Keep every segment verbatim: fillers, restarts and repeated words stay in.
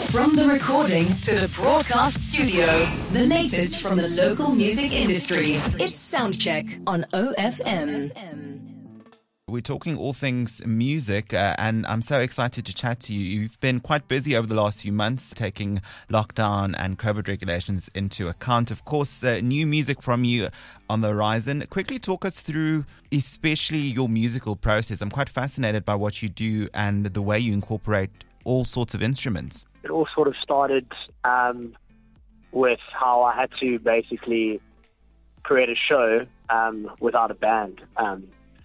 From the recording to the broadcast studio, the latest from the local music industry. It's Soundcheck on O F M. We're talking all things music, uh, and I'm so excited to chat to you. You've been quite busy over the last few months, taking lockdown and COVID regulations into account. Of course, uh, new music from you on the horizon. Quickly talk us through, especially your musical process. I'm quite fascinated by what you do and the way you incorporate all sorts of instruments. It all sort of started um, with how I had to basically create a show um, without a band. Um,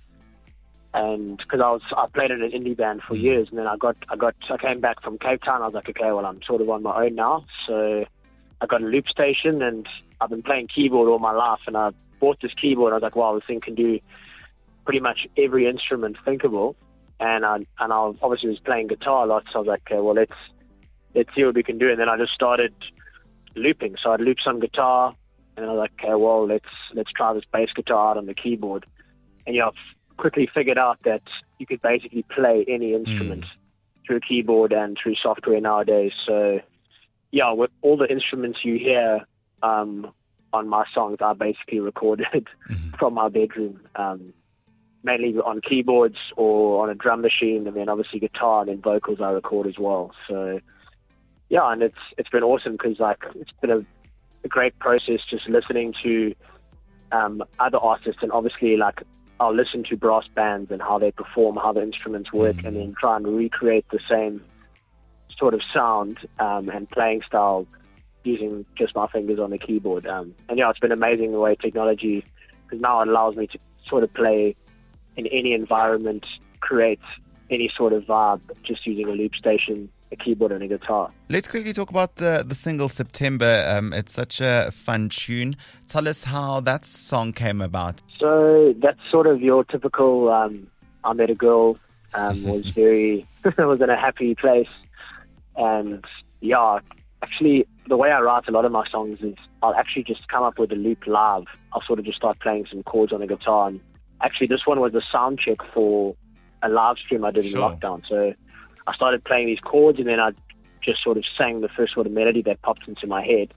And because I was, I played in an indie band for years, and then I got, I got, I came back from Cape Town. I was like, okay, well, I'm sort of on my own now. So I got a loop station, and I've been playing keyboard all my life. And I bought this keyboard. And I was like, wow, this thing can do pretty much every instrument thinkable. And I, and I obviously was playing guitar a lot. So I was like, okay, well, let's, let's see what we can do. And then I just started looping. So I'd loop some guitar, and I was like, okay, well, let's, let's try this bass guitar out on the keyboard. And yeah, quickly figured out that you could basically play any instrument mm. through a keyboard and through software nowadays. So yeah, with all the instruments you hear um, on my songs are basically recorded mm-hmm. from my bedroom, um, mainly on keyboards or on a drum machine, and then obviously guitar and then vocals I record as well. So yeah, and it's it's been awesome because like it's been a, a great process just listening to um, other artists, and obviously like I'll listen to brass bands and how they perform, how the instruments work, mm-hmm. and then try and recreate the same sort of sound um, and playing style using just my fingers on the keyboard. Um, and yeah, it's been amazing the way technology, because now it allows me to sort of play in any environment, create any sort of vibe, just using a loop station, a keyboard and a guitar. Let's quickly talk about the, the single September. Um, it's such a fun tune. Tell us how that song came about. So that's sort of your typical, um, I met a girl, um, was very, was in a happy place. And yeah, actually the way I write a lot of my songs is I'll actually just come up with a loop live. I'll sort of just start playing some chords on the guitar. And actually this one was a sound check for a live stream I did in sure. lockdown. So I started playing these chords, and then I just sort of sang the first sort of melody that popped into my head.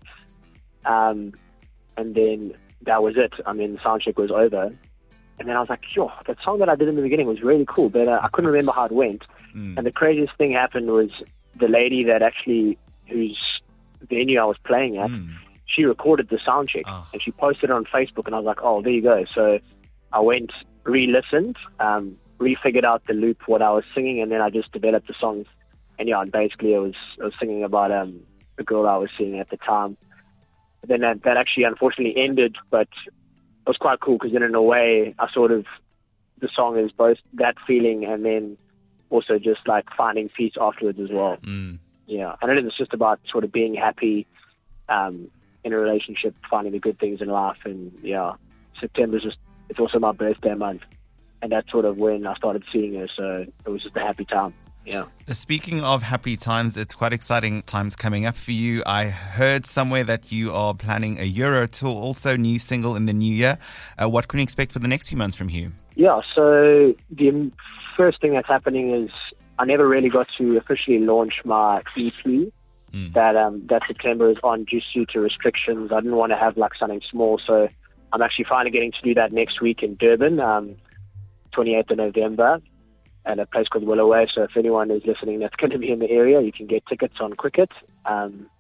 Um, and then that was it. I mean, the sound check was over. And then I was like, yo, that song that I did in the beginning was really cool, but uh, I couldn't remember how it went. Mm. And the craziest thing happened was the lady that actually, whose venue I was playing at, mm. she recorded the sound check oh. and she posted it on Facebook, and I was like, oh, there you go. So I went, re-listened, um, re-figured out the loop, what I was singing, and then I just developed the songs. And yeah, and basically I was, I was singing about um, the girl I was seeing at the time. But then that, that actually unfortunately ended, but it was quite cool because then in a way I sort of, the song is both that feeling and then also just like finding peace afterwards as well. Mm. Yeah, and it is just about sort of being happy um, in a relationship, finding the good things in life. And yeah, September's just, it's also my birthday month. And that's sort of when I started seeing her, so it was just a happy time, yeah. Speaking of happy times, it's quite exciting times coming up for you. I heard somewhere that you are planning a Euro tour, also new single in the new year. Uh, what can we expect for the next few months from you? Yeah, so the first thing that's happening is I never really got to officially launch my E P mm. that um, that September is on just due to restrictions. I didn't want to have like something small, so I'm actually finally getting to do that next week in Durban. Um, twenty-eighth of November at a place called Willoway. So if anyone is listening that's going to be in the area, you can get tickets on Quicket. Um,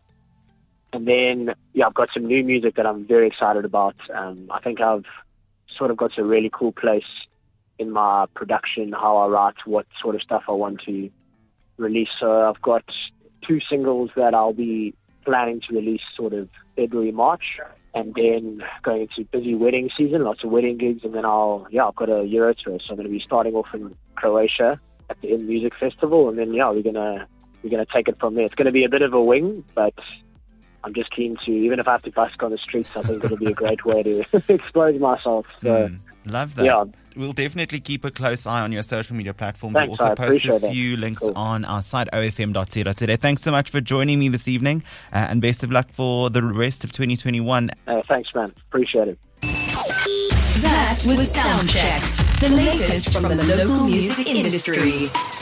and then, yeah, I've got some new music that I'm very excited about. Um, I think I've sort of got to a really cool place in my production, how I write, what sort of stuff I want to release. So I've got two singles that I'll be planning to release sort of February, March. And then going into busy wedding season, lots of wedding gigs, and then I'll, yeah, I've got a Euro tour, so I'm going to be starting off in Croatia at the In Music Festival, and then, yeah, we're going to, we're going to take it from there. It's going to be a bit of a wing, but I'm just keen to, even if I have to busk on the streets, I think it'll be a great way to expose myself. So, mm, love that. Yeah. We'll definitely keep a close eye on your social media platforms. Thanks, we'll also I post a few that. links cool. on our site, o f m dot co dot z a. Thanks so much for joining me this evening, uh, and best of luck for the rest of twenty twenty-one. Uh, thanks, man. Appreciate it. That was Soundcheck, the latest from the local music industry.